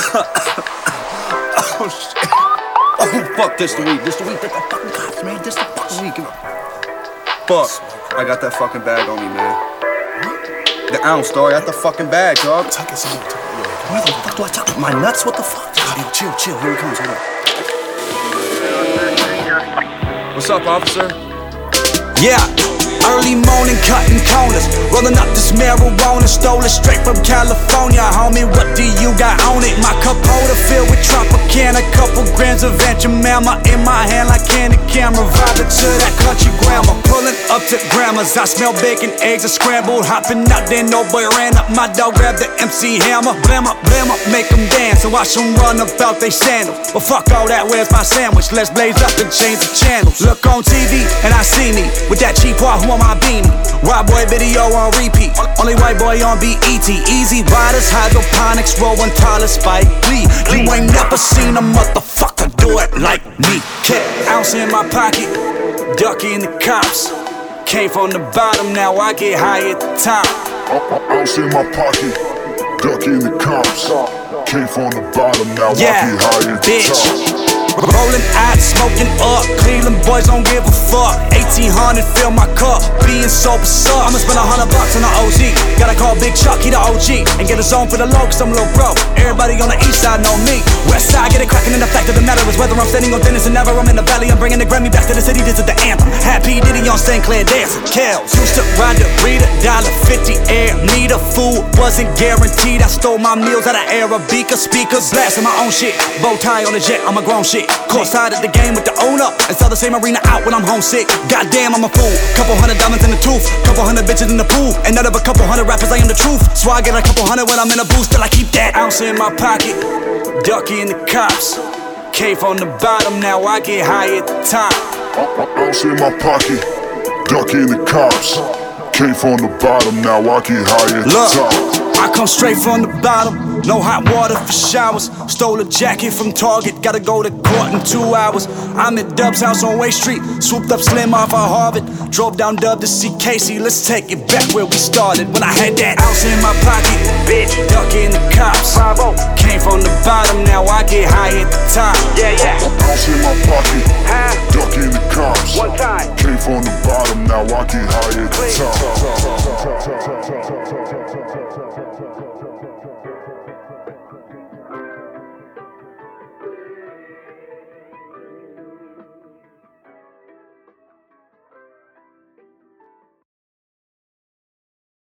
Oh shit. Oh fuck, this the week. This the week. This the fucking cops, man. This the fucking week. Fuck. I got that fucking bag on me, man. The ounce, dog. I got the fucking bag, dog. Tuck it some more. Where the fuck do I tuck my nuts? What the fuck? Yo, chill, chill. Here he comes. Hold up. What's up, officer? Yeah, early morning cutting corners, rolling up this marijuana, stole it straight from California. Homie, what do you got on it? My cup holder filled with Tropicana, couple grams of Venture-Mama in my hand like candy camera, vibing to that country grammar. Pulling up to grandma's, I smell bacon, eggs are scrambled. Hopping out there, no boy ran up. My dog grabbed the MC hammer, blam up, make them dance and watch them run about they sandals. But fuck all that, where's my sandwich? Let's blaze up and change the channels. Look on TV and I see me with that cheap wahoo on my beanie. White boy video on repeat, only white boy on BET. Easy riders, hydroponics, rolling taller Spike Lee. You ain't never seen a motherfucker do it like me. Cat ounce in my pocket, ducking the cops. Came from the bottom, now I get high at the top. Ounce in my pocket, ducking the cops. Came from the bottom, now I get high at the top. Rolling out, smoking up. Cleveland boys don't give a fuck. 1800, fill my cup. Being sober sucks. I'ma spend $100 on the OZ. Gotta call Big Chuck, he the OG. And get a zone for the low, cause I'm a little broke. Everybody on the east side know me. West side, get it cracking, and the fact of the matter is whether I'm standing on Dennis and never I'm in the valley. I'm bringing the Grammy back to the city, this is the anthem. Happy Diddy on St. Clair dancing. Kells used to ride the Rita, $1.50 air. Need a food, wasn't guaranteed. I stole my meals out of Arabica speakers. Blasting my own shit. Bow tie on the jet, I'm a grown shit. Courtside at the game with the owner and sell the same arena out when I'm homesick. Goddamn, I'm a fool. Couple hundred diamonds in the tooth, couple hundred bitches in the pool, and out of a couple hundred rappers, I am the truth. So I get a couple hundred when I'm in a booth, till I keep that ounce in my pocket. Ducking the cops. Came from the bottom, now I get high at the top. Ounce in my pocket, ducking the cops. Came from the bottom, now I get high at the top. I come straight from the bottom, no hot water for showers. Stole a jacket from Target, gotta go to court in 2 hours. I'm at Dub's house on Way Street, swooped up Slim off of Harvard. Drove down Dub to see Casey, let's take it back where we started. When I had that ounce in my pocket, bitch, ducking the cops. Came from the bottom, now I get high at the top. Ounce in my pocket, ducking the cops. One time. Came from the bottom, now I get high at the top.